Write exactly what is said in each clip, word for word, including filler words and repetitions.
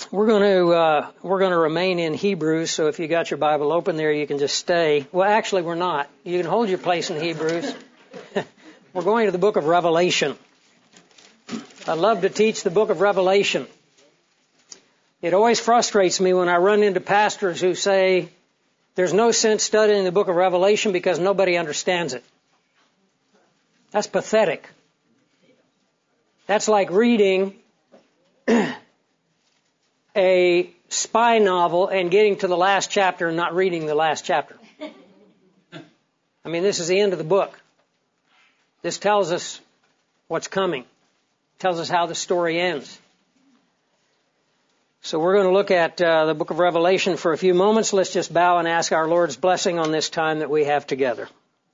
We're going to uh, we're going to remain in Hebrews, so if you got your Bible open there, you can just stay. Well, actually, we're not. You can hold your place in Hebrews. We're going to the book of Revelation. I love to teach the book of Revelation. It always frustrates me when I run into pastors who say there's no sense studying the book of Revelation because nobody understands it. That's pathetic. That's like reading a spy novel and getting to the last chapter and not reading the last chapter. I mean, this is the end of the book. This tells us what's coming. Tells us how the story ends. So we're going to look at uh, the book of Revelation for a few moments. Let's just bow and ask our Lord's blessing on this time that we have together.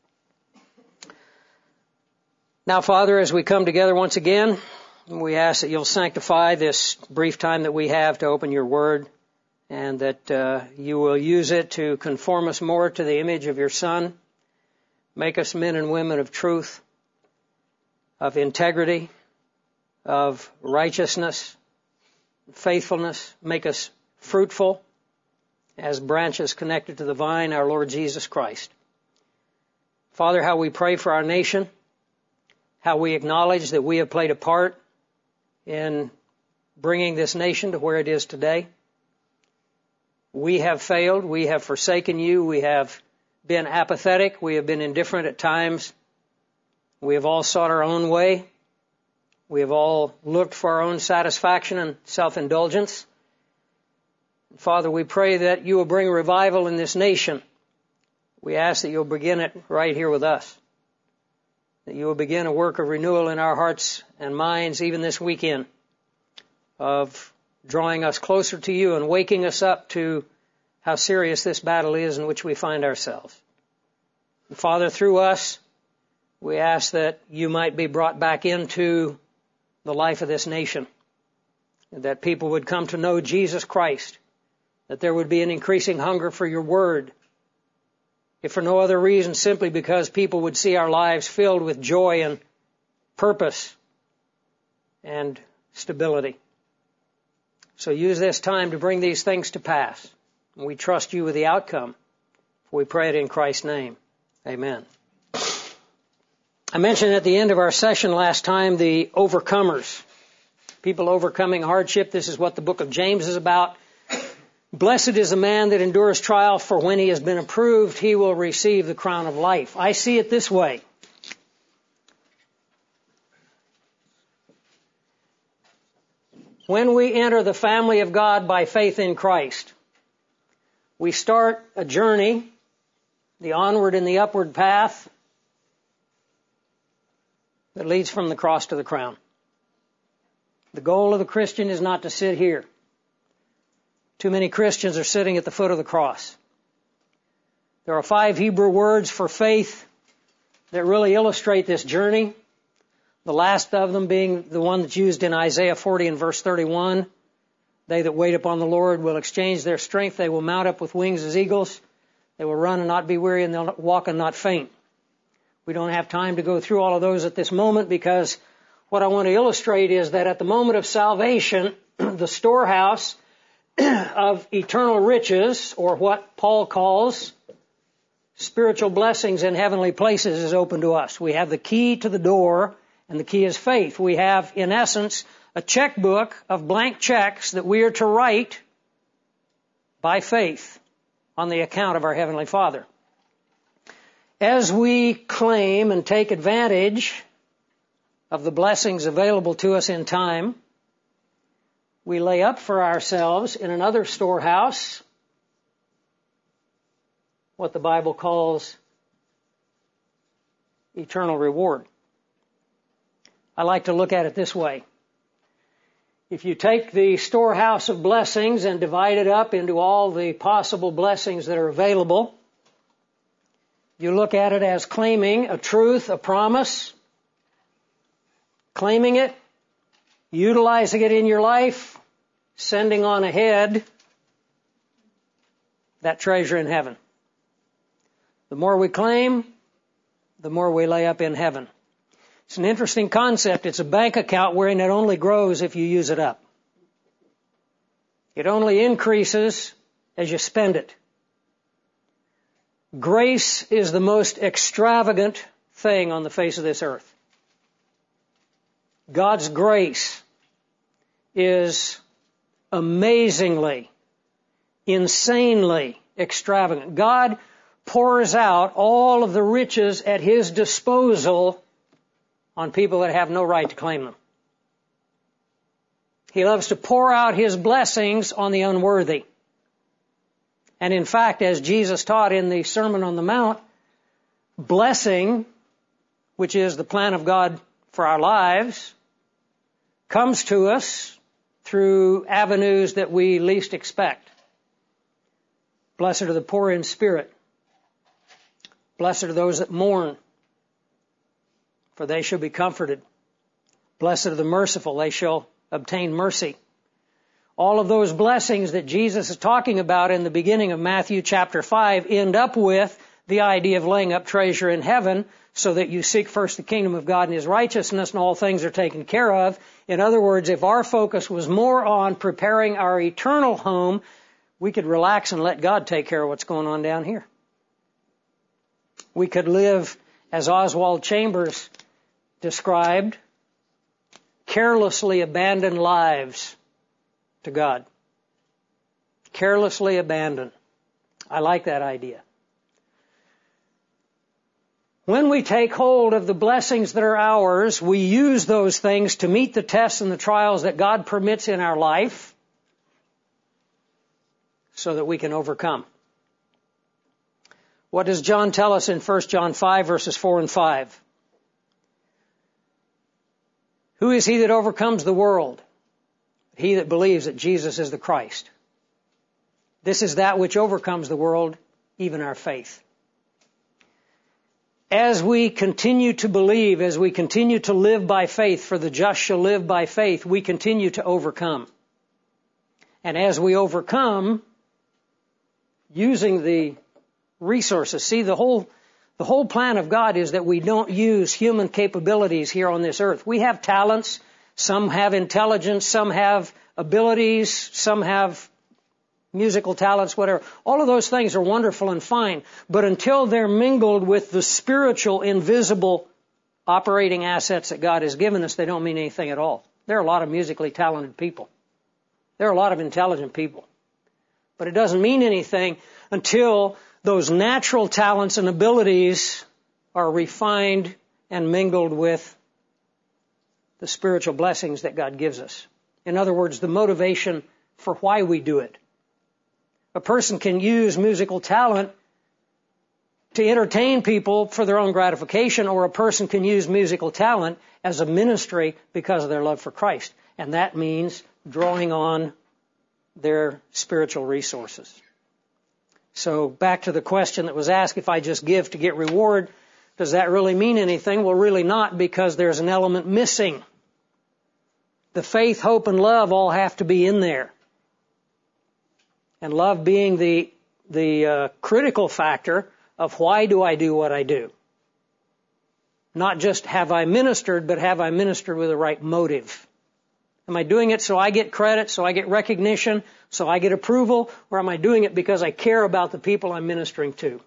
Now, Father, as we come together once again, we ask that you'll sanctify this brief time that we have to open your word, and that uh, you will use it to conform us more to the image of your Son, make us men and women of truth, of integrity, of righteousness, faithfulness, make us fruitful as branches connected to the vine, our Lord Jesus Christ. Father, how we pray for our nation, how we acknowledge that we have played a part in bringing this nation to where it is today. We have failed. We have forsaken you. We have been apathetic. We have been indifferent at times. We have all sought our own way. We have all looked for our own satisfaction and self-indulgence. Father, we pray that you will bring revival in this nation. We ask that you'll begin it right here with us. That you will begin a work of renewal in our hearts and minds even this weekend, of drawing us closer to you and waking us up to how serious this battle is in which we find ourselves. And Father, through us, we ask that you might be brought back into the life of this nation, that people would come to know Jesus Christ, that there would be an increasing hunger for your word, if for no other reason, simply because people would see our lives filled with joy and purpose and stability. So use this time to bring these things to pass. And we trust you with the outcome. We pray it in Christ's name. Amen. I mentioned at the end of our session last time the overcomers, people overcoming hardship. This is what the book of James is about. Blessed is the man that endures trial, for when he has been approved, he will receive the crown of life. I see it this way. When we enter the family of God by faith in Christ, we start a journey, the onward and the upward path that leads from the cross to the crown. The goal of the Christian is not to sit here. Too many Christians are sitting at the foot of the cross. There are five Hebrew words for faith that really illustrate this journey. The last of them being the one that's used in Isaiah forty and verse thirty-one. They that wait upon the Lord will exchange their strength. They will mount up with wings as eagles. They will run and not be weary, and they'll walk and not faint. We don't have time to go through all of those at this moment, because what I want to illustrate is that at the moment of salvation, the storehouse of eternal riches, or what Paul calls spiritual blessings in heavenly places, is open to us. We have the key to the door, and the key is faith. We have, in essence, a checkbook of blank checks that we are to write by faith on the account of our Heavenly Father. As we claim and take advantage of the blessings available to us in time, we lay up for ourselves in another storehouse what the Bible calls eternal reward. I like to look at it this way. If you take the storehouse of blessings and divide it up into all the possible blessings that are available, you look at it as claiming a truth, a promise, claiming it, utilizing it in your life, sending on ahead that treasure in heaven. The more we claim, the more we lay up in heaven. It's an interesting concept. It's a bank account wherein it only grows if you use it up. It only increases as you spend it. Grace is the most extravagant thing on the face of this earth. God's grace is amazingly, insanely extravagant. God pours out all of the riches at His disposal on people that have no right to claim them. He loves to pour out His blessings on the unworthy. And in fact, as Jesus taught in the Sermon on the Mount, blessing, which is the plan of God for our lives, comes to us through avenues that we least expect. Blessed are the poor in spirit. Blessed are those that mourn, for they shall be comforted. Blessed are the merciful, they shall obtain mercy. All of those blessings that Jesus is talking about in the beginning of Matthew chapter five end up with the idea of laying up treasure in heaven so that you seek first the kingdom of God and His righteousness and all things are taken care of. In other words, if our focus was more on preparing our eternal home, we could relax and let God take care of what's going on down here. We could live, as Oswald Chambers described, carelessly abandoned lives to God. Carelessly abandoned. I like that idea. When we take hold of the blessings that are ours, we use those things to meet the tests and the trials that God permits in our life so that we can overcome. What does John tell us in First John five, verses four and five? Who is he that overcomes the world? He that believes that Jesus is the Christ. This is that which overcomes the world, even our faith. As we continue to believe, as we continue to live by faith, for the just shall live by faith, we continue to overcome. And as we overcome, using the resources, see, the whole the whole plan of God is that we don't use human capabilities here on this earth. We have talents, some have intelligence, some have abilities, some have musical talents, whatever. All of those things are wonderful and fine, but until they're mingled with the spiritual, invisible operating assets that God has given us, they don't mean anything at all. There are a lot of musically talented people. There are a lot of intelligent people. But it doesn't mean anything until those natural talents and abilities are refined and mingled with the spiritual blessings that God gives us. In other words, the motivation for why we do it. A person can use musical talent to entertain people for their own gratification, or a person can use musical talent as a ministry because of their love for Christ. And that means drawing on their spiritual resources. So back to the question that was asked, if I just give to get reward, does that really mean anything? Well, really not, because there's an element missing. The faith, hope, and love all have to be in there. And love being the the uh, critical factor of why do I do what I do. Not just have I ministered, but have I ministered with the right motive. Am I doing it so I get credit, so I get recognition, so I get approval, or am I doing it because I care about the people I'm ministering to?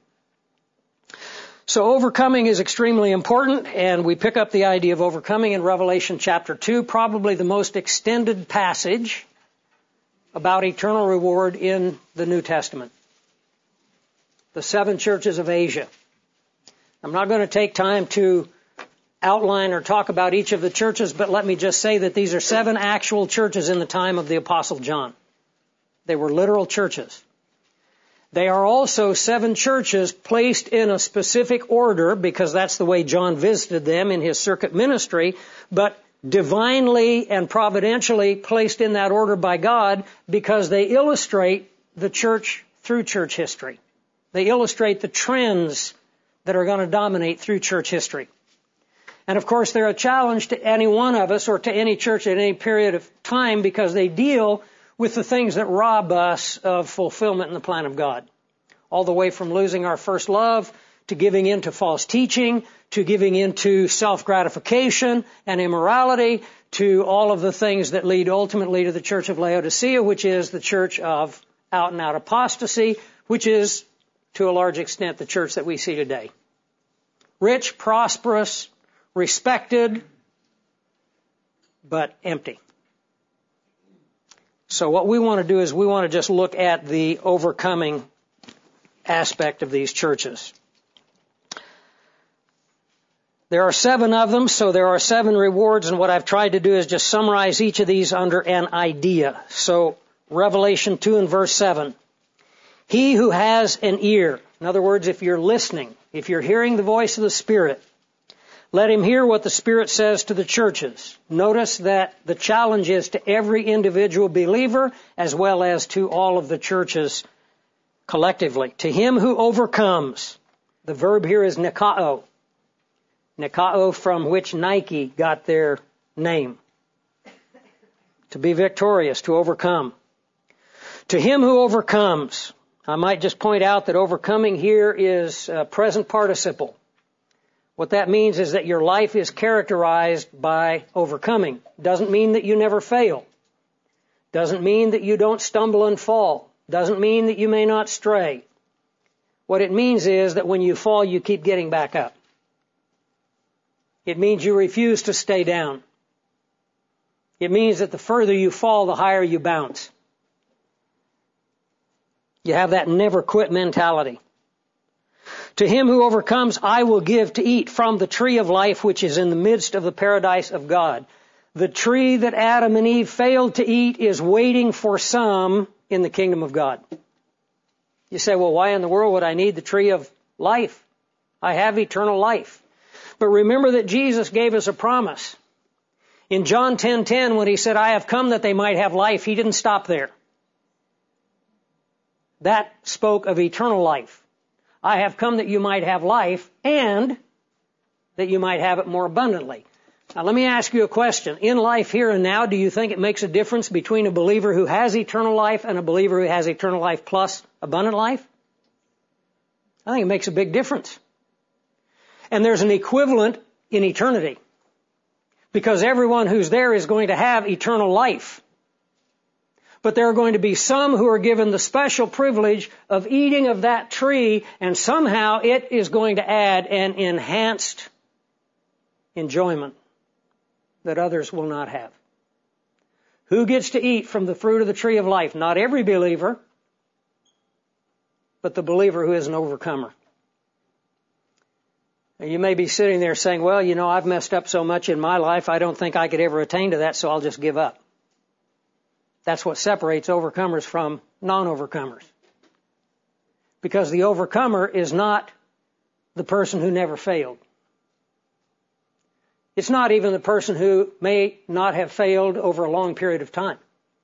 So overcoming is extremely important, and we pick up the idea of overcoming in Revelation chapter two, probably the most extended passage about eternal reward in the New Testament. The seven churches of Asia. I'm not going to take time to outline or talk about each of the churches, but let me just say that these are seven actual churches in the time of the Apostle John. They were literal churches. They are also seven churches placed in a specific order, because that's the way John visited them in his circuit ministry, but divinely and providentially placed in that order by God, because they illustrate the church through church history. They illustrate the trends that are going to dominate through church history. And of course, they're a challenge to any one of us or to any church at any period of time, because they deal with the things that rob us of fulfillment in the plan of God. All the way from losing our first love to giving in to false teaching, to giving into self-gratification and immorality, to all of the things that lead ultimately to the church of Laodicea, which is the church of out-and-out apostasy, which is, to a large extent, the church that we see today. Rich, prosperous, respected, but empty. So what we want to do is we want to just look at the overcoming aspect of these churches. There are seven of them, so there are seven rewards, and what I've tried to do is just summarize each of these under an idea. So, Revelation two and verse seven. He who has an ear, in other words, if you're listening, if you're hearing the voice of the Spirit, let him hear what the Spirit says to the churches. Notice that the challenge is to every individual believer as well as to all of the churches collectively. To him who overcomes, the verb here is nikao. Nikao, from which Nike got their name. To be victorious, to overcome. To him who overcomes, I might just point out that overcoming here is a present participle. What that means is that your life is characterized by overcoming. Doesn't mean that you never fail. Doesn't mean that you don't stumble and fall. Doesn't mean that you may not stray. What it means is that when you fall, you keep getting back up. It means you refuse to stay down. It means that the further you fall, the higher you bounce. You have that never quit mentality. To him who overcomes, I will give to eat from the tree of life which is in the midst of the paradise of God. The tree that Adam and Eve failed to eat is waiting for some in the kingdom of God. You say, well, why in the world would I need the tree of life? I have eternal life. But remember that Jesus gave us a promise. In John ten ten, when he said, I have come that they might have life, he didn't stop there. That spoke of eternal life. I have come that you might have life and that you might have it more abundantly. Now let me ask you a question. In life here and now, do you think it makes a difference between a believer who has eternal life and a believer who has eternal life plus abundant life? I think it makes a big difference. And there's an equivalent in eternity. Because everyone who's there is going to have eternal life. But there are going to be some who are given the special privilege of eating of that tree, and somehow it is going to add an enhanced enjoyment that others will not have. Who gets to eat from the fruit of the tree of life? Not every believer, but the believer who is an overcomer. You may be sitting there saying, well, you know, I've messed up so much in my life, I don't think I could ever attain to that, so I'll just give up. That's what separates overcomers from non-overcomers. Because the overcomer is not the person who never failed. It's not even the person who may not have failed over a long period of time.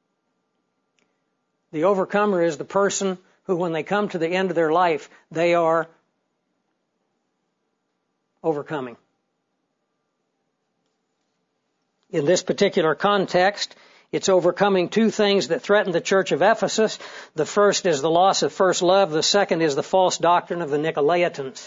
The overcomer is the person who, when they come to the end of their life, they are overcoming. In this particular context, it's overcoming two things that threaten the church of Ephesus. The first is the loss of first love. The second is the false doctrine of the Nicolaitans.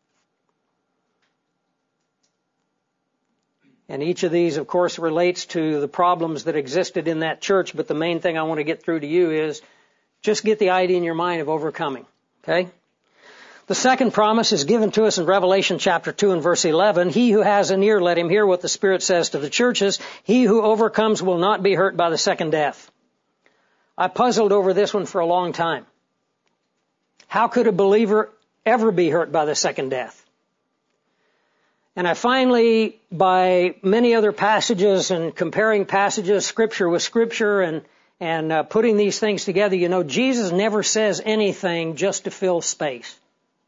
And each of these, of course, relates to the problems that existed in that church, but the main thing I want to get through to you is just get the idea in your mind of overcoming. Okay? The second promise is given to us in Revelation chapter two and verse eleven. He who has an ear, let him hear what the Spirit says to the churches. He who overcomes will not be hurt by the second death. I puzzled over this one for a long time. How could a believer ever be hurt by the second death? And I finally, by many other passages and comparing passages, Scripture with Scripture, and and uh, putting these things together, you know, Jesus never says anything just to fill space.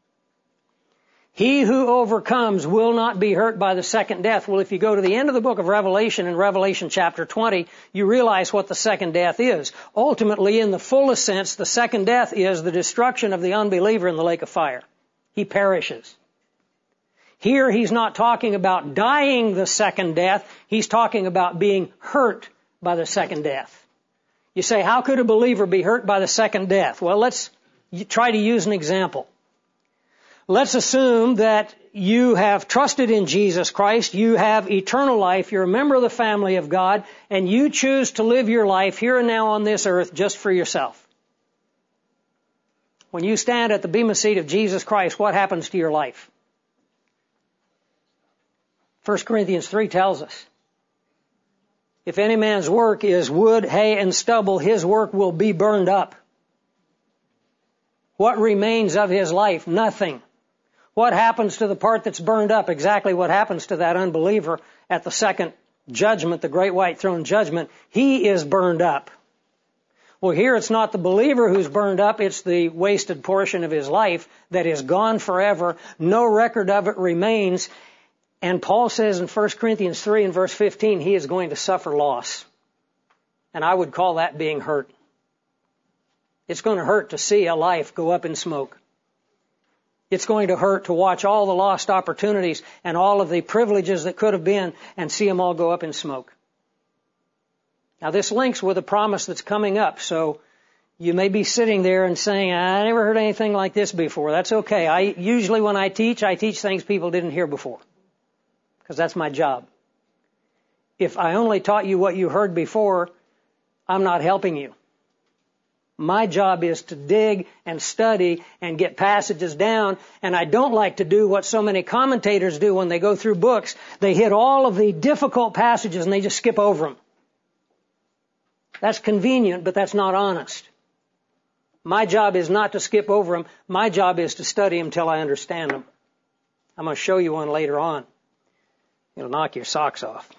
He who overcomes will not be hurt by the second death. Well, if you go to the end of the book of Revelation, in Revelation chapter twenty, you realize what the second death is. Ultimately, in the fullest sense, the second death is the destruction of the unbeliever in the lake of fire. He perishes. Here, he's not talking about dying the second death. He's talking about being hurt by the second death. You say, how could a believer be hurt by the second death? Well, let's try to use an example. let's assume that you have trusted in Jesus Christ, you have eternal life, you're a member of the family of God, and you choose to live your life here and now on this earth just for yourself. When you stand at the bema seat of Jesus Christ, what happens to your life? First Corinthians three tells us, if any man's work is wood, hay, and stubble, his work will be burned up. What remains of his life? Nothing. What happens to the part that's burned up? Exactly what happens to that unbeliever at the second judgment, the great white throne judgment. He is burned up. Well, here it's not the believer who's burned up, it's the wasted portion of his life that is gone forever. No record of it remains. And Paul says in First Corinthians three and verse fifteen, he is going to suffer loss. And I would call that being hurt. It's going to hurt to see a life go up in smoke. It's going to hurt to watch all the lost opportunities and all of the privileges that could have been and see them all go up in smoke. Now this links with a promise that's coming up, so you may be sitting there and saying, I never heard anything like this before. That's okay. I usually when I teach, I teach things people didn't hear before, because that's my job. If I only taught you what you heard before, I'm not helping you. My job is to dig and study and get passages down, and I don't like to do what so many commentators do when they go through books. They hit all of the difficult passages and they just skip over them. That's convenient, but that's not honest. My job is not to skip over them. My job is to study them till I understand them. I'm going to show you one later on. It'll knock your socks off.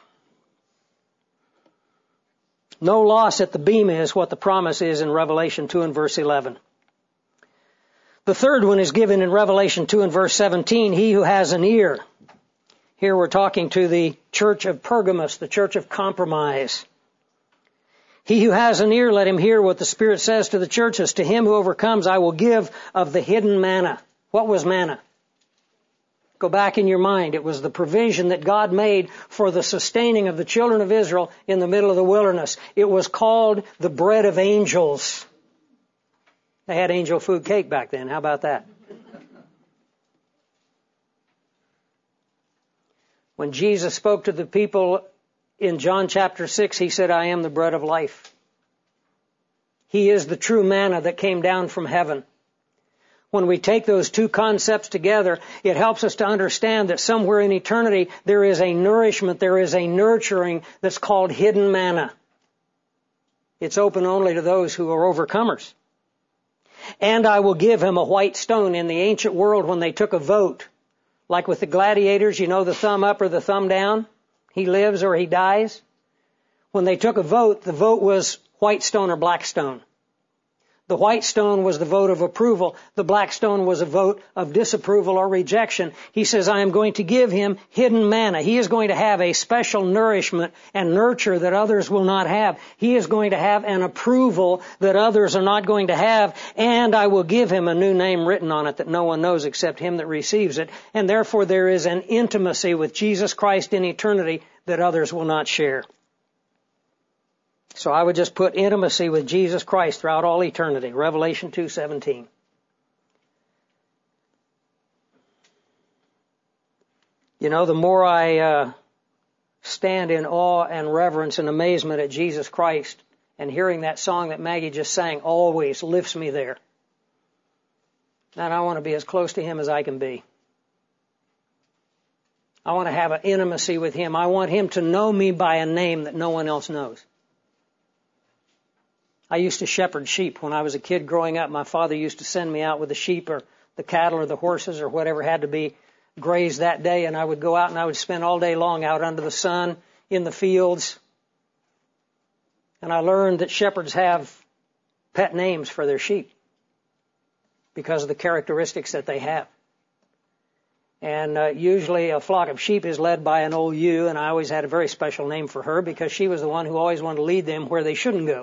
No loss at the bema is what the promise is in Revelation two and verse eleven. The third one is given in Revelation two and verse seventeen. He who has an ear. Here we're talking to the church of Pergamos, the church of compromise. He who has an ear, let him hear what the Spirit says to the churches. To him who overcomes, I will give of the hidden manna. What was manna? Go back in your mind. It was the provision that God made for the sustaining of the children of Israel in the middle of the wilderness. It was called the bread of angels. They had angel food cake back then. How about that? When Jesus spoke to the people in John chapter six, he said, I am the bread of life. He is the true manna that came down from heaven. When we take those two concepts together, it helps us to understand that somewhere in eternity there is a nourishment, there is a nurturing that's called hidden manna. It's open only to those who are overcomers. And I will give him a white stone. In the ancient world, when they took a vote, like with the gladiators, you know, the thumb up or the thumb down, he lives or he dies. When they took a vote, the vote was white stone or black stone. The white stone was the vote of approval. The black stone was a vote of disapproval or rejection. He says, I am going to give him hidden manna. He is going to have a special nourishment and nurture that others will not have. He is going to have an approval that others are not going to have. And I will give him a new name written on it that no one knows except him that receives it. And therefore there is an intimacy with Jesus Christ in eternity that others will not share. So I would just put intimacy with Jesus Christ throughout all eternity. Revelation two seventeen. You know, the more I uh, stand in awe and reverence and amazement at Jesus Christ, and hearing that song that Maggie just sang always lifts me there. And I want to be as close to him as I can be. I want to have an intimacy with him. I want him to know me by a name that no one else knows. I used to shepherd sheep when I was a kid growing up. My father used to send me out with the sheep or the cattle or the horses or whatever had to be grazed that day, and I would go out and I would spend all day long out under the sun in the fields. And I learned that shepherds have pet names for their sheep because of the characteristics that they have. And uh, usually a flock of sheep is led by an old ewe, and I always had a very special name for her because she was the one who always wanted to lead them where they shouldn't go.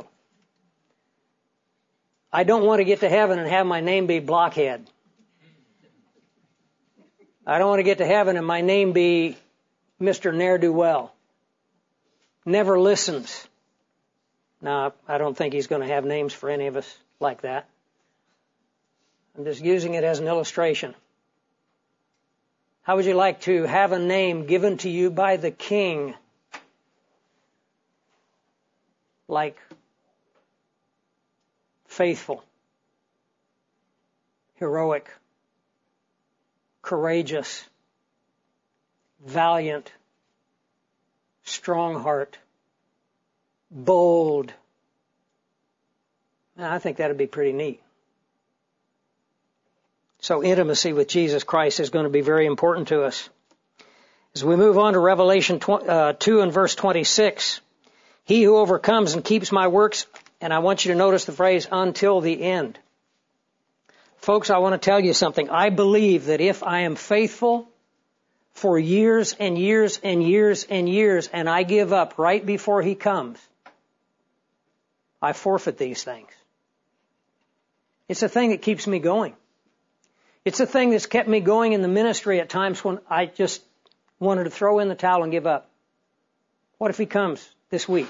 I don't want to get to heaven and have my name be Blockhead. I don't want to get to heaven and my name be Mister Ne'er-do-well. Never listens. Now, I don't think he's going to have names for any of us like that. I'm just using it as an illustration. How would you like to have a name given to you by the King? Like faithful, heroic, courageous, valiant, strong heart, bold. I think that'd be pretty neat. So intimacy with Jesus Christ is going to be very important to us. As we move on to Revelation two and verse twenty-six, he who overcomes and keeps my works, and I want you to notice the phrase, until the end. Folks, I want to tell you something. I believe that if I am faithful for years and years and years and years, and I give up right before he comes, I forfeit these things. It's a thing that keeps me going. It's a thing that's kept me going in the ministry at times when I just wanted to throw in the towel and give up. What if he comes this week?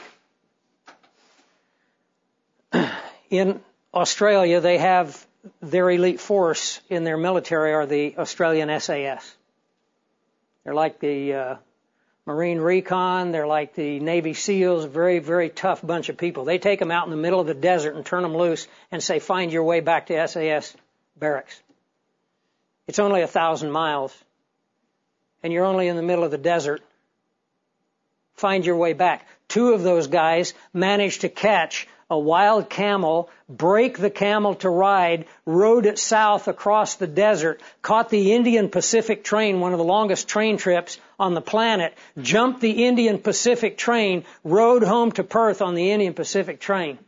In Australia, they have their elite force in their military are the Australian S A S. They're like the uh, Marine Recon. They're like the Navy SEALs, a very, very tough bunch of people. They take them out in the middle of the desert and turn them loose and say, find your way back to S A S barracks. It's only a thousand miles, and you're only in the middle of the desert. Find your way back. Two of those guys managed to catch a wild camel, break the camel to ride, rode it south across the desert, caught the Indian Pacific train, one of the longest train trips on the planet, jumped the Indian Pacific train, rode home to Perth on the Indian Pacific train.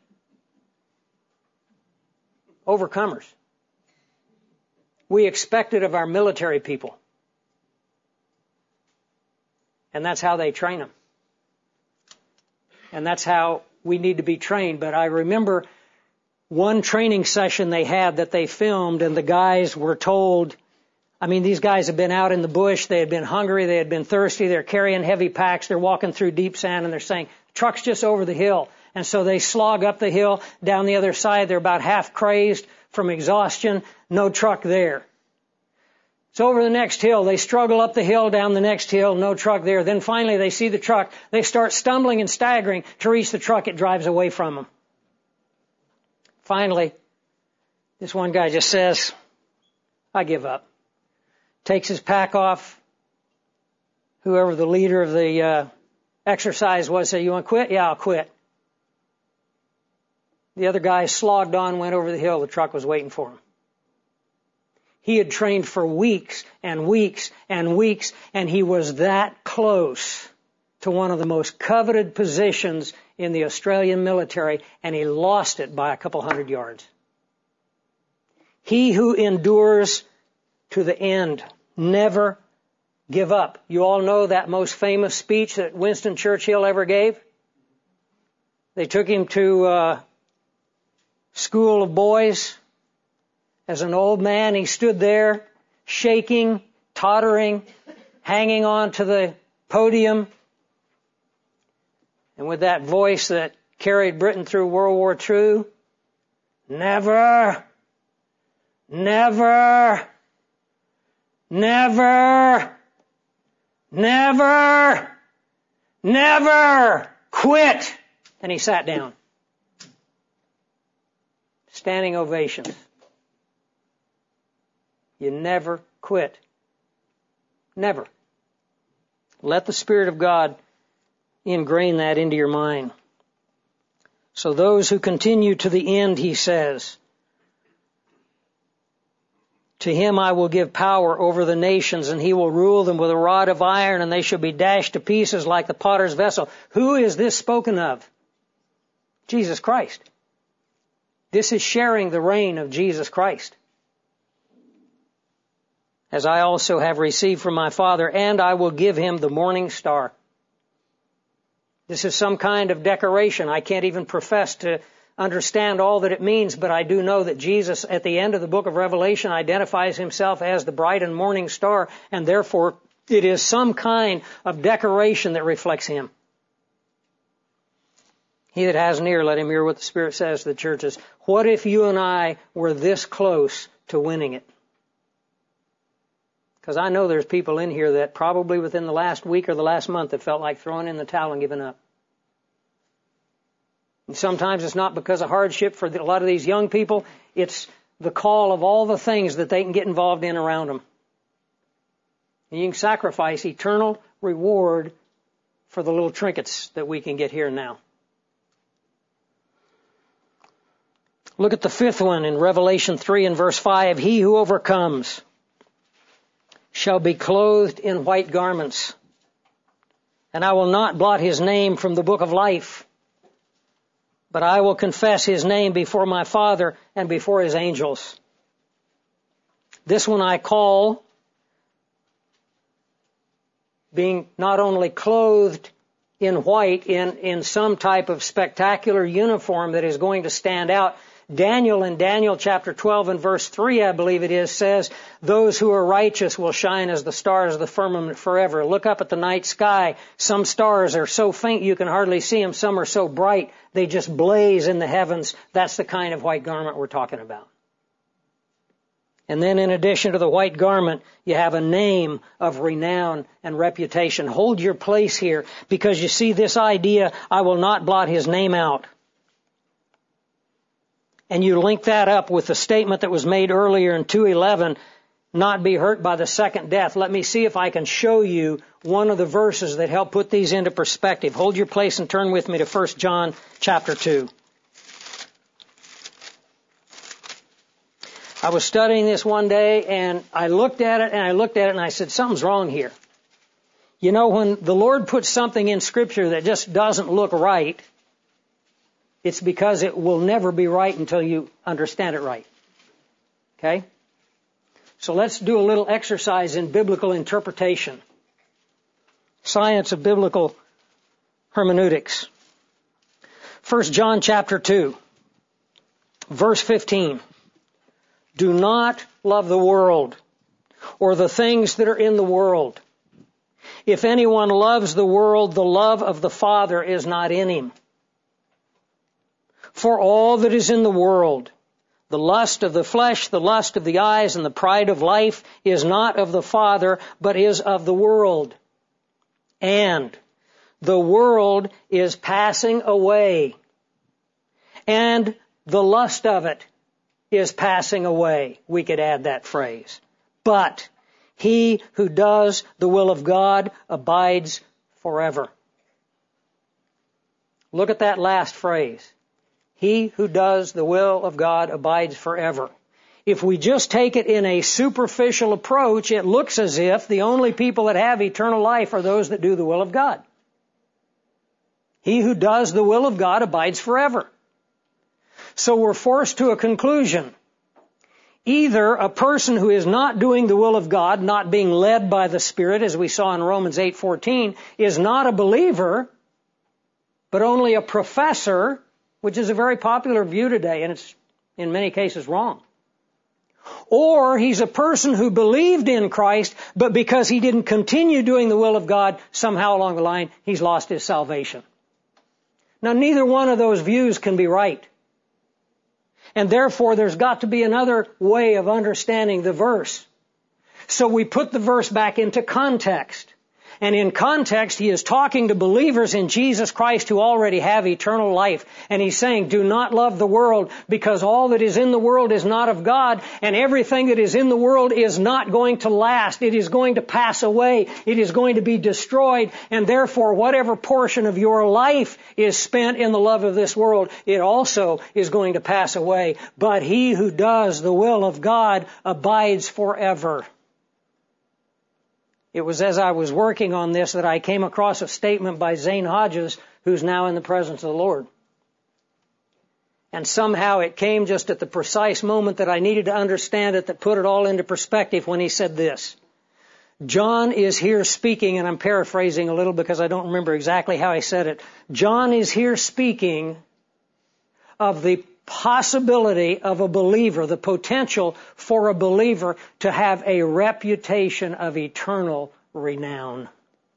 Overcomers. We expect it of our military people. And that's how they train them. And that's how we need to be trained. But I remember one training session they had that they filmed, and the guys were told, I mean, these guys have been out in the bush, they had been hungry, they had been thirsty, they're carrying heavy packs, they're walking through deep sand, and they're saying, truck's just over the hill. And so they slog up the hill, down the other side, they're about half crazed from exhaustion, no truck there. So over the next hill, they struggle up the hill, down the next hill, no truck there. Then finally they see the truck. They start stumbling and staggering to reach the truck. It drives away from them. Finally, this one guy just says, I give up. Takes his pack off. Whoever the leader of the uh, exercise was said, you want to quit? Yeah, I'll quit. The other guy slogged on, went over the hill. The truck was waiting for him. He had trained for weeks and weeks and weeks, and he was that close to one of the most coveted positions in the Australian military, and he lost it by a couple hundred yards. He who endures to the end, never give up. You all know that most famous speech that Winston Churchill ever gave? They took him to uh, school of boys. As an old man, he stood there, shaking, tottering, hanging on to the podium. And with that voice that carried Britain through World War Two, never, never, never, never, never quit. And he sat down. Standing ovations. You never quit. Never. Let the Spirit of God ingrain that into your mind. So those who continue to the end, he says, to him I will give power over the nations, and he will rule them with a rod of iron, and they shall be dashed to pieces like the potter's vessel. Who is this spoken of? Jesus Christ. This is sharing the reign of Jesus Christ. As I also have received from my Father, and I will give him the morning star. This is some kind of decoration. I can't even profess to understand all that it means, but I do know that Jesus, at the end of the book of Revelation, identifies himself as the bright and morning star, and therefore it is some kind of decoration that reflects him. He that has an ear, let him hear what the Spirit says to the churches. What if you and I were this close to winning it? Because I know there's people in here that probably within the last week or the last month have felt like throwing in the towel and giving up. And sometimes it's not because of hardship for a lot of these young people. It's the call of all the things that they can get involved in around them. And you can sacrifice eternal reward for the little trinkets that we can get here and now. Look at the fifth one in Revelation three and verse five. He who overcomes shall be clothed in white garments, and I will not blot his name from the book of life, but I will confess his name before my Father and before his angels. This one I call being not only clothed in white in, in some type of spectacular uniform that is going to stand out. Daniel in Daniel chapter twelve and verse three, I believe it is, says, those who are righteous will shine as the stars of the firmament forever. Look up at the night sky. Some stars are so faint you can hardly see them. Some are so bright they just blaze in the heavens. That's the kind of white garment we're talking about. And then in addition to the white garment, you have a name of renown and reputation. Hold your place here, because you see this idea, I will not blot his name out. And you link that up with the statement that was made earlier in two eleven, not be hurt by the second death. Let me see if I can show you one of the verses that help put these into perspective. Hold your place and turn with me to First John chapter two. I was studying this one day, and I looked at it, and I looked at it, and I said, something's wrong here. You know, when the Lord puts something in Scripture that just doesn't look right, it's because it will never be right until you understand it right. Okay? So let's do a little exercise in biblical interpretation. Science of biblical hermeneutics. First John chapter two, verse fifteen. Do not love the world or the things that are in the world. If anyone loves the world, the love of the Father is not in him. For all that is in the world, the lust of the flesh, the lust of the eyes, and the pride of life is not of the Father, but is of the world. And the world is passing away, and the lust of it is passing away. We could add that phrase. But he who does the will of God abides forever. Look at that last phrase. He who does the will of God abides forever. If we just take it in a superficial approach, it looks as if the only people that have eternal life are those that do the will of God. He who does the will of God abides forever. So we're forced to a conclusion. Either a person who is not doing the will of God, not being led by the Spirit, as we saw in Romans eight fourteen, is not a believer, but only a professor, which is a very popular view today, and it's in many cases wrong. Or he's a person who believed in Christ, but because he didn't continue doing the will of God, somehow along the line, he's lost his salvation. Now, neither one of those views can be right. And therefore, there's got to be another way of understanding the verse. So we put the verse back into context. And in context, he is talking to believers in Jesus Christ who already have eternal life. And he's saying, do not love the world, because all that is in the world is not of God, and everything that is in the world is not going to last. It is going to pass away. It is going to be destroyed. And therefore, whatever portion of your life is spent in the love of this world, it also is going to pass away. But he who does the will of God abides forever. It was as I was working on this that I came across a statement by Zane Hodges, who's now in the presence of the Lord. And somehow it came just at the precise moment that I needed to understand it, that put it all into perspective, when he said this. John is here speaking, and I'm paraphrasing a little because I don't remember exactly how he said it. John is here speaking of the possibility of a believer, the potential for a believer to have a reputation of eternal renown.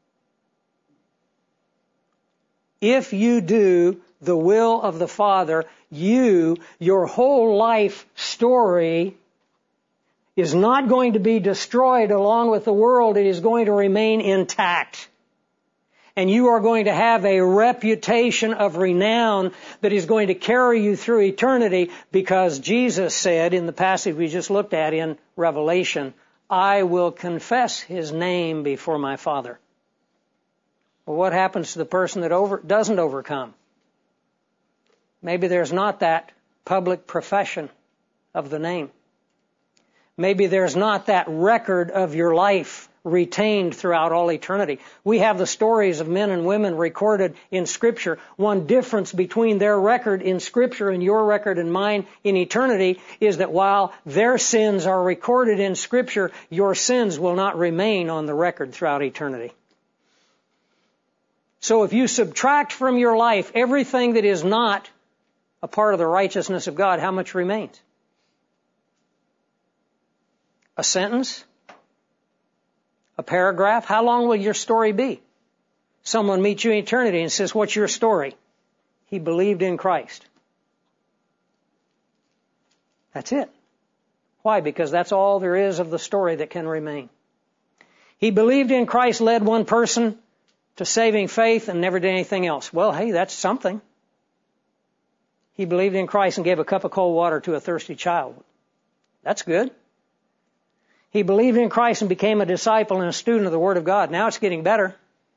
If you do the will of the Father, you, your whole life story, is not going to be destroyed along with the world. It is going to remain intact. And you are going to have a reputation of renown that is going to carry you through eternity, because Jesus said in the passage we just looked at in Revelation, I will confess His name before my Father. Well, what happens to the person that over, doesn't overcome? Maybe there's not that public profession of the name. Maybe there's not that record of your life retained throughout all eternity. We have the stories of men and women recorded in Scripture. One difference between their record in Scripture and your record and mine in eternity is that while their sins are recorded in Scripture, your sins will not remain on the record throughout eternity. So if you subtract from your life everything that is not a part of the righteousness of God, how much remains? A sentence? A paragraph? How long will your story be? Someone meets you in eternity and says, what's your story? He believed in Christ. That's it. Why? Because that's all there is of the story that can remain. He believed in Christ, led one person to saving faith, and never did anything else. Well, hey, that's something. He believed in Christ and gave a cup of cold water to a thirsty child. That's good. He believed in Christ and became a disciple and a student of the Word of God. Now it's getting better.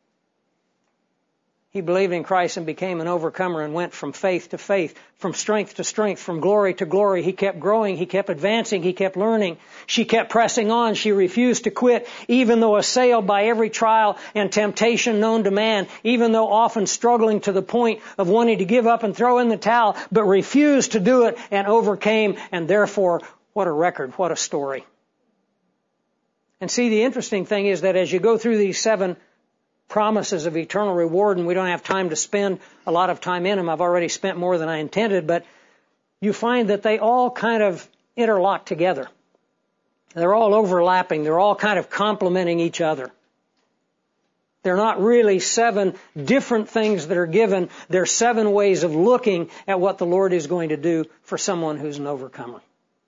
He believed in Christ and became an overcomer and went from faith to faith, from strength to strength, from glory to glory. He kept growing. He kept advancing. He kept learning. She kept pressing on. She refused to quit, even though assailed by every trial and temptation known to man, even though often struggling to the point of wanting to give up and throw in the towel, but refused to do it and overcame. And therefore, what a record, what a story. And see, the interesting thing is that as you go through these seven promises of eternal reward, and we don't have time to spend a lot of time in them, I've already spent more than I intended, but you find that they all kind of interlock together. They're all overlapping. They're all kind of complementing each other. They're not really seven different things that are given. They're seven ways of looking at what the Lord is going to do for someone who's an overcomer.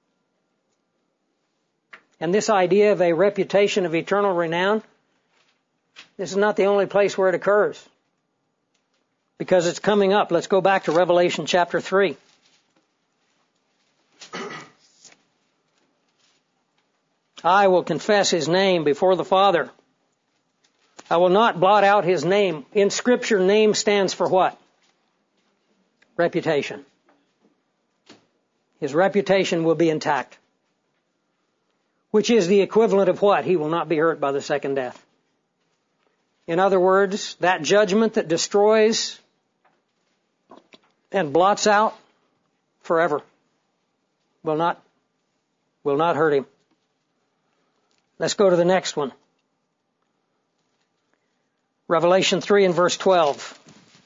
And this idea of a reputation of eternal renown, this is not the only place where it occurs, because it's coming up. Let's go back to Revelation chapter three. I will confess His name before the Father. I will not blot out His name. In Scripture, name stands for what? Reputation. His reputation will be intact. Which is the equivalent of what? He will not be hurt by the second death. In other words, that judgment that destroys and blots out forever will not, will not hurt him. Let's go to the next one. Revelation three and verse twelve.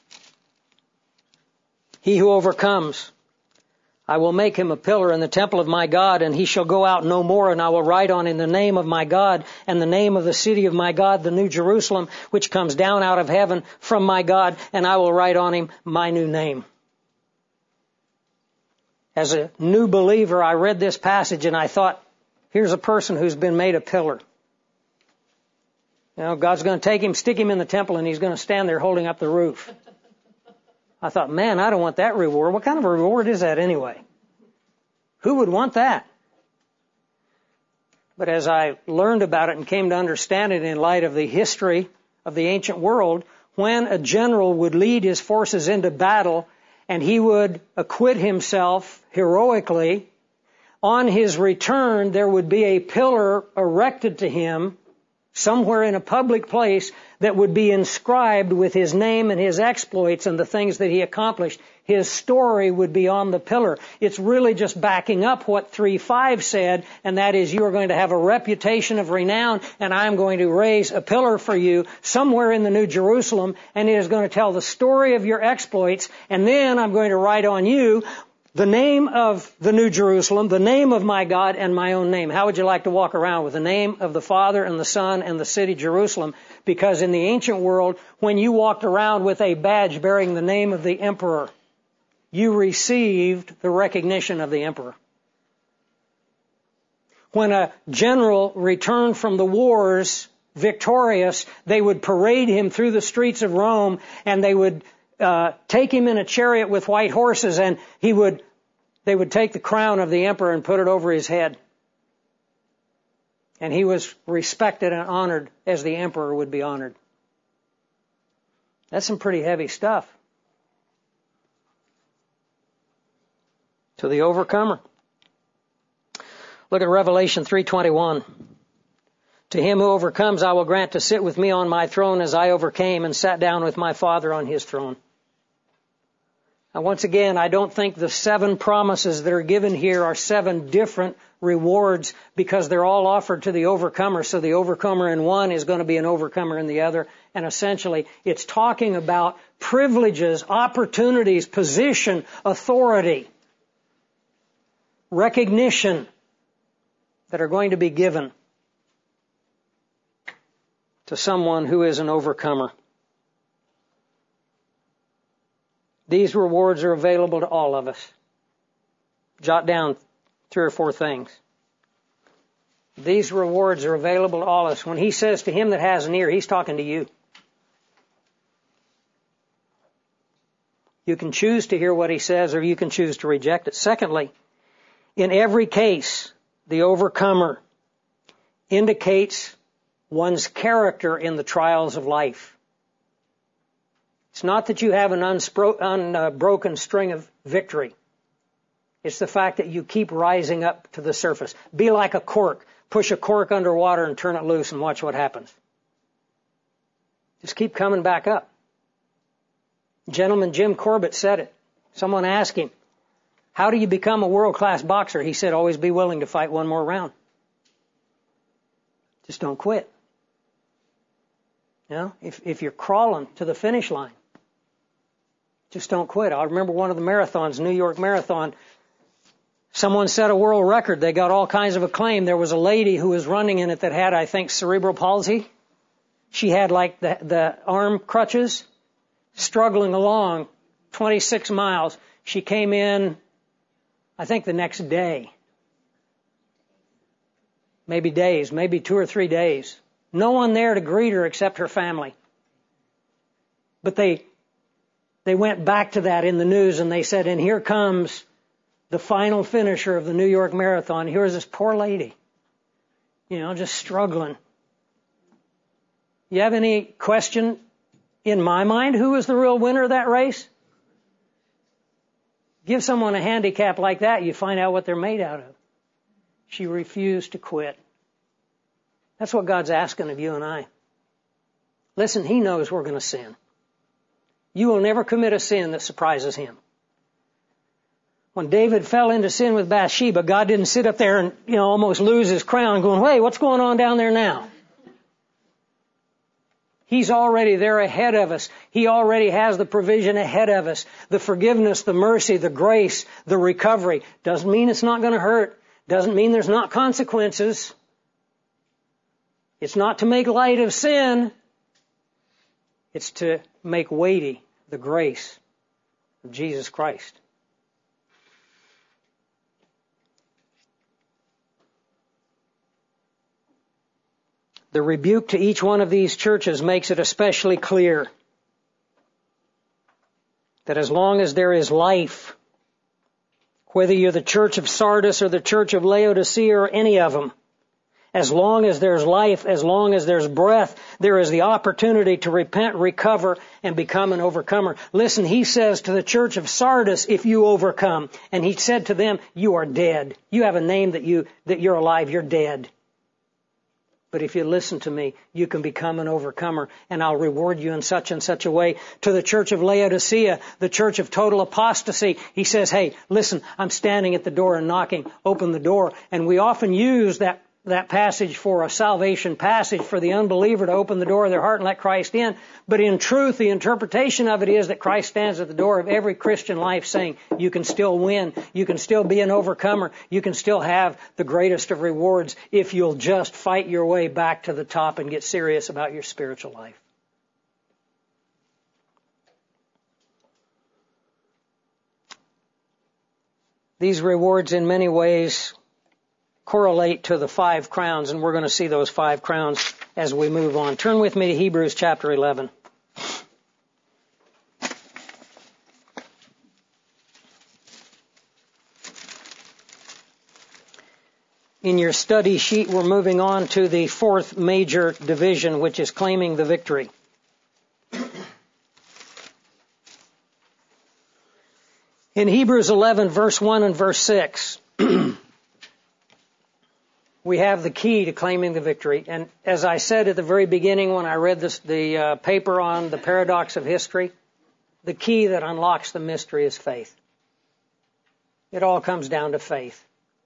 He who overcomes, I will make him a pillar in the temple of my God, and he shall go out no more, and I will write on him the name of my God and the name of the city of my God, the New Jerusalem, which comes down out of heaven from my God, and I will write on him my new name. As a new believer, I read this passage and I thought, here's a person who's been made a pillar. You know, God's going to take him, stick him in the temple, and he's going to stand there holding up the roof. I thought, man, I don't want that reward. What kind of a reward is that anyway? Who would want that? But as I learned about it and came to understand it in light of the history of the ancient world, when a general would lead his forces into battle and he would acquit himself heroically, on his return there would be a pillar erected to him somewhere in a public place that would be inscribed with his name and his exploits and the things that he accomplished. His story would be on the pillar. It's really just backing up what three five said, and that is you are going to have a reputation of renown, and I'm going to raise a pillar for you somewhere in the New Jerusalem, and it is going to tell the story of your exploits, and then I'm going to write on you the name of the New Jerusalem, the name of my God, and my own name. How would you like to walk around with the name of the Father and the Son and the city Jerusalem? Because in the ancient world, when you walked around with a badge bearing the name of the emperor, you received the recognition of the emperor. When a general returned from the wars victorious, they would parade him through the streets of Rome, and they would uh, take him in a chariot with white horses, and he would, they would take the crown of the emperor and put it over his head. And he was respected and honored as the emperor would be honored. That's some pretty heavy stuff. To the overcomer. Look at Revelation three twenty-one. To him who overcomes, I will grant to sit with me on my throne as I overcame and sat down with my Father on his throne. Now, once again, I don't think the seven promises that are given here are seven different rewards, because they're all offered to the overcomer. So the overcomer in one is going to be an overcomer in the other. And essentially, it's talking about privileges, opportunities, position, authority, recognition that are going to be given to someone who is an overcomer. These rewards are available to all of us. Jot down three or four things. These rewards are available to all of us. When he says to him that has an ear, he's talking to you. You can choose to hear what he says, or you can choose to reject it. Secondly, in every case, the overcomer indicates one's character in the trials of life. It's not that you have an unspro- unbroken string of victory. It's the fact that you keep rising up to the surface. Be like a cork. Push a cork underwater and turn it loose and watch what happens. Just keep coming back up. Gentleman Jim Corbett said it. Someone asked him, how do you become a world-class boxer? He said, always be willing to fight one more round. Just don't quit. You know, if, if you're crawling to the finish line, just don't quit. I remember one of the marathons, New York Marathon. Someone set a world record. They got all kinds of acclaim. There was a lady who was running in it that had, I think, cerebral palsy. She had like the, the arm crutches, struggling along twenty-six miles. She came in, I think, the next day. Maybe days, maybe two or three days. No one there to greet her except her family. But they, they went back to that in the news, and they said, and here comes the final finisher of the New York Marathon. Here's this poor lady, you know, just struggling. You have any question in my mind who was the real winner of that race? Give someone a handicap like that, you find out what they're made out of. She refused to quit. That's what God's asking of you and I. Listen, he knows we're going to sin. You will never commit a sin that surprises him. When David fell into sin with Bathsheba, God didn't sit up there and, you know, almost lose his crown going, hey, what's going on down there now? He's already there ahead of us. He already has the provision ahead of us. The forgiveness, the mercy, the grace, the recovery. Doesn't mean it's not going to hurt. Doesn't mean there's not consequences. It's not to make light of sin. It's to make weighty the grace of Jesus Christ. The rebuke to each one of these churches makes it especially clear that as long as there is life, whether you're the church of Sardis or the church of Laodicea or any of them, as long as there's life, as long as there's breath, there is the opportunity to repent, recover, and become an overcomer. Listen, he says to the church of Sardis, if you overcome, and he said to them, you are dead. You have a name that you, that you're alive, you're dead. But if you listen to me, you can become an overcomer, and I'll reward you in such and such a way. To the church of Laodicea, the church of total apostasy, he says, hey, listen, I'm standing at the door and knocking. Open the door. And we often use that that passage for a salvation passage for the unbeliever to open the door of their heart and let Christ in. But in truth, the interpretation of it is that Christ stands at the door of every Christian life saying, you can still win, you can still be an overcomer, you can still have the greatest of rewards if you'll just fight your way back to the top and get serious about your spiritual life. These rewards in many ways correlate to the five crowns, and we're going to see those five crowns as we move on. Turn with me to Hebrews chapter eleven. In your study sheet, we're moving on to the fourth major division, which is claiming the victory. In Hebrews eleven, verse one and verse six, we have the key to claiming the victory. And as I said at the very beginning when I read this, the uh, paper on the paradox of history, the key that unlocks the mystery is faith. It all comes down to faith.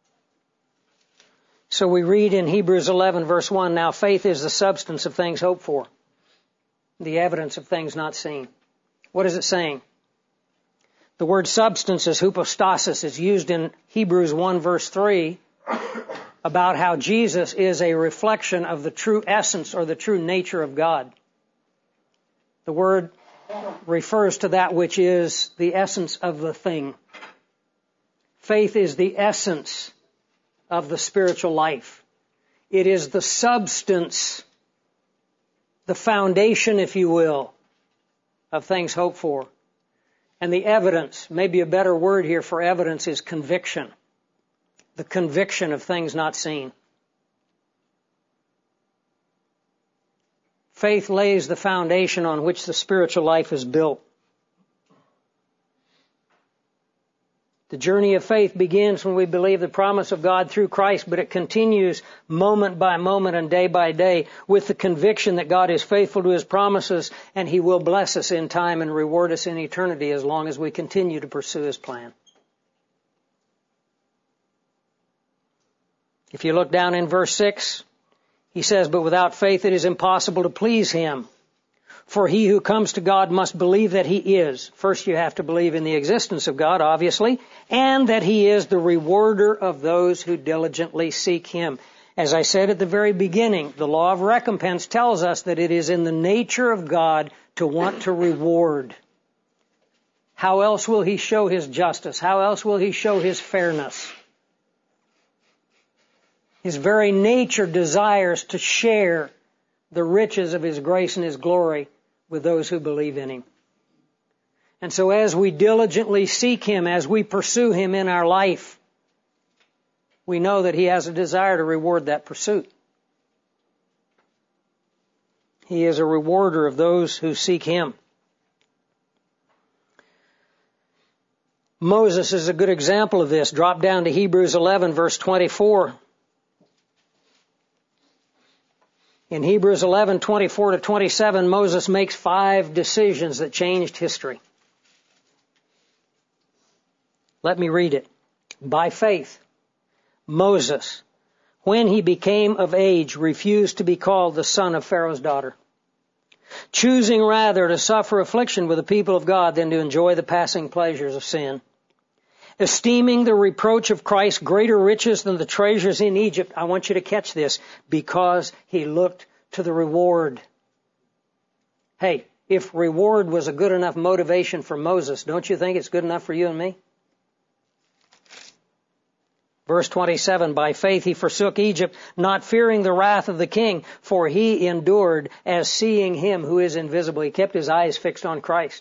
So we read in Hebrews eleven, verse one, now faith is the substance of things hoped for, the evidence of things not seen. What is it saying? The word substance is hypostasis. It's used in Hebrews one, verse three, about how Jesus is a reflection of the true essence or the true nature of God. The word refers to that which is the essence of the thing. Faith is the essence of the spiritual life. It is the substance, the foundation, if you will, of things hoped for. And the evidence, maybe a better word here for evidence is conviction. The conviction of things not seen. Faith lays the foundation on which the spiritual life is built. The journey of faith begins when we believe the promise of God through Christ, but it continues moment by moment and day by day with the conviction that God is faithful to His promises and He will bless us in time and reward us in eternity as long as we continue to pursue His plan. If you look down in verse six, he says, but without faith it is impossible to please Him. For he who comes to God must believe that He is. First you have to believe in the existence of God, obviously, and that He is the rewarder of those who diligently seek Him. As I said at the very beginning, the law of recompense tells us that it is in the nature of God to want to reward. How else will He show His justice? How else will He show His fairness? His very nature desires to share the riches of His grace and His glory with those who believe in Him. And so as we diligently seek Him, as we pursue Him in our life, we know that He has a desire to reward that pursuit. He is a rewarder of those who seek Him. Moses is a good example of this. Drop down to Hebrews eleven, verse twenty-four. In Hebrews eleven, twenty-four to twenty-seven, Moses makes five decisions that changed history. Let me read it. By faith, Moses, when he became of age, refused to be called the son of Pharaoh's daughter, choosing rather to suffer affliction with the people of God than to enjoy the passing pleasures of sin. Esteeming the reproach of Christ greater riches than the treasures in Egypt. I want you to catch this. Because he looked to the reward. Hey, if reward was a good enough motivation for Moses, don't you think it's good enough for you and me? Verse twenty-seven, by faith he forsook Egypt, not fearing the wrath of the king, for he endured as seeing Him who is invisible. He kept his eyes fixed on Christ.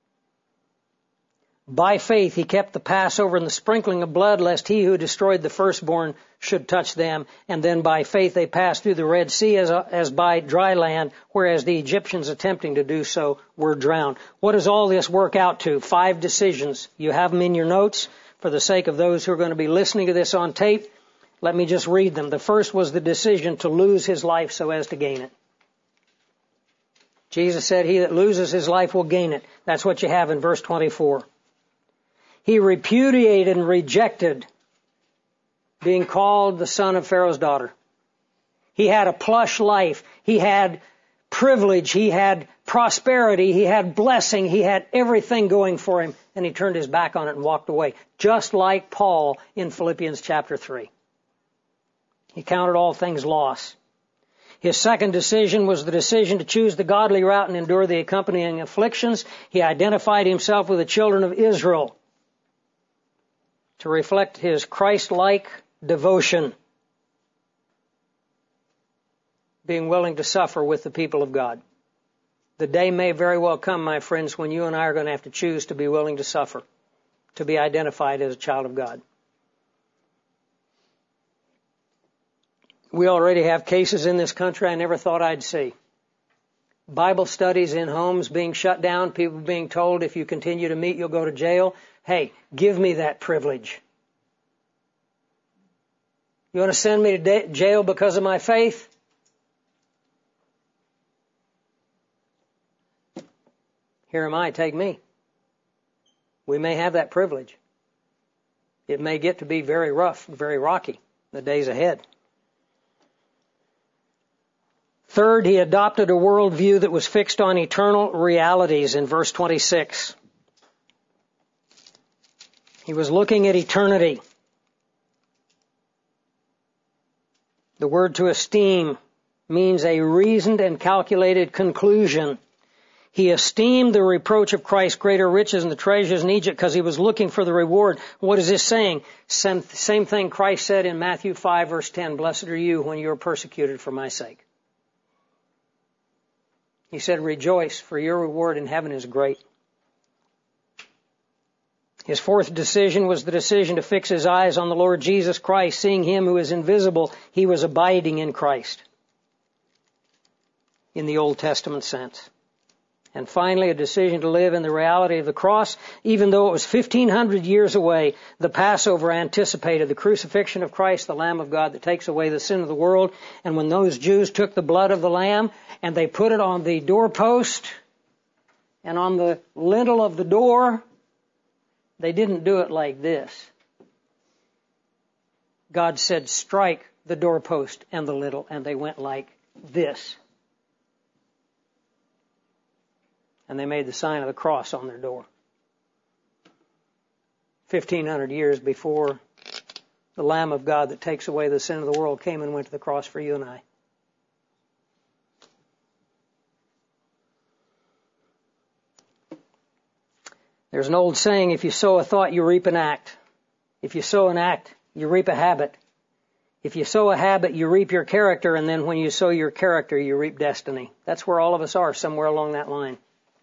By faith he kept the Passover and the sprinkling of blood, lest he who destroyed the firstborn should touch them. And then by faith they passed through the Red Sea as, a, as by dry land, whereas the Egyptians attempting to do so were drowned. What does all this work out to? Five decisions. You have them in your notes. For the sake of those who are going to be listening to this on tape, let me just read them. The first was the decision to lose his life so as to gain it. Jesus said, he that loses his life will gain it. That's what you have in verse twenty-four. He repudiated and rejected being called the son of Pharaoh's daughter. He had a plush life. He had privilege. He had prosperity. He had blessing. He had everything going for him. And he turned his back on it and walked away. Just like Paul in Philippians chapter three. He counted all things loss. His second decision was the decision to choose the godly route and endure the accompanying afflictions. He identified himself with the children of Israel to reflect his Christ-like devotion being willing to suffer with the people of God. The day may very well come, my friends, when you and I are going to have to choose to be willing to suffer, to be identified as a child of God. We already have cases in this country I never thought I'd see. Bible studies in homes being shut down, people being told if you continue to meet, you'll go to jail. Hey, give me that privilege. You want to send me to jail because of my faith? Here am I, take me. We may have that privilege. It may get to be very rough, very rocky in the days ahead. Third, he adopted a worldview that was fixed on eternal realities in verse twenty-six. He was looking at eternity. The word to esteem means a reasoned and calculated conclusion. He esteemed the reproach of Christ greater riches and the treasures in Egypt because he was looking for the reward. What is this saying? Same, same thing Christ said in Matthew five verse ten, blessed are you when you are persecuted for my sake. He said, rejoice, for your reward in heaven is great. His fourth decision was the decision to fix his eyes on the Lord Jesus Christ. Seeing him who is invisible, he was abiding in Christ in the Old Testament sense. And finally, a decision to live in the reality of the cross. Even though it was fifteen hundred years away, the Passover anticipated the crucifixion of Christ, the Lamb of God that takes away the sin of the world. And when those Jews took the blood of the Lamb and they put it on the doorpost and on the lintel of the door, they didn't do it like this. God said, strike the doorpost and the lintel, and they went like this. And they made the sign of the cross on their door. Fifteen hundred years before the Lamb of God that takes away the sin of the world came and went to the cross for you and I. There's an old saying, if you sow a thought, you reap an act. If you sow an act, you reap a habit. If you sow a habit, you reap your character, and then when you sow your character, you reap destiny. That's where all of us are, somewhere along that line.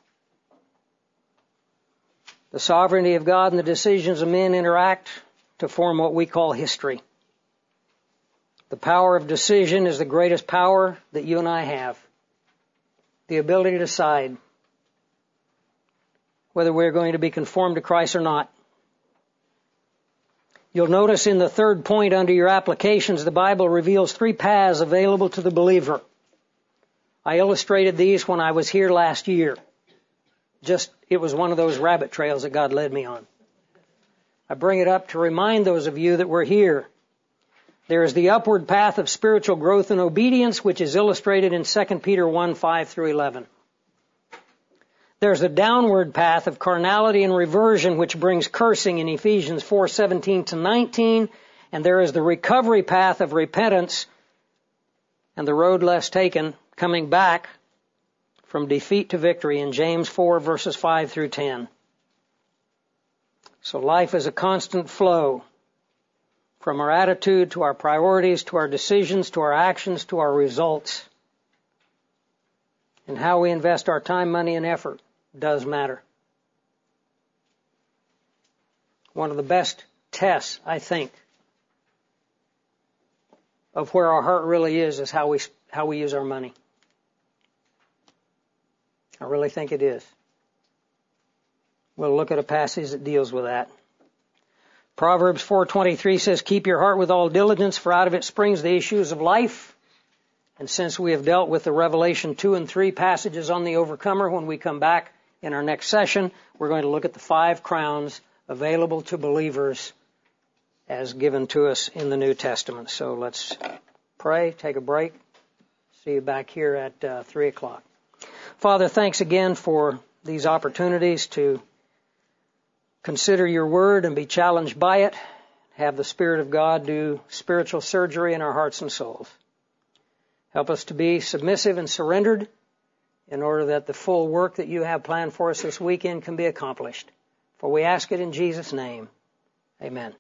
The sovereignty of God and the decisions of men interact to form what we call history. The power of decision is the greatest power that you and I have. The ability to decide whether we're going to be conformed to Christ or not. You'll notice in the third point under your applications, the Bible reveals three paths available to the believer. I illustrated these when I was here last year. Just, it was one of those rabbit trails that God led me on. I bring it up to remind those of you that we're here. There is the upward path of spiritual growth and obedience, which is illustrated in Second Peter one, five through eleven. There's the downward path of carnality and reversion, which brings cursing in Ephesians four, seventeen to nineteen. And there is the recovery path of repentance and the road less taken, coming back from defeat to victory in James four, verses five through ten. So life is a constant flow from our attitude to our priorities, to our decisions, to our actions, to our results. And how we invest our time, money, and effort does matter. One of the best tests, I think, of where our heart really is is how we how we use our money. I really think it is. We'll look at a passage that deals with that. Proverbs four twenty-three says, keep your heart with all diligence, for out of it springs the issues of life. And since we have dealt with the Revelation two and three passages on the overcomer, when we come back in our next session, we're going to look at the five crowns available to believers as given to us in the New Testament. So let's pray, take a break. See you back here at uh, three o'clock. Father, thanks again for these opportunities to consider your word and be challenged by it. Have the Spirit of God do spiritual surgery in our hearts and souls. Help us to be submissive and surrendered in order that the full work that you have planned for us this weekend can be accomplished. For we ask it in Jesus' name. Amen.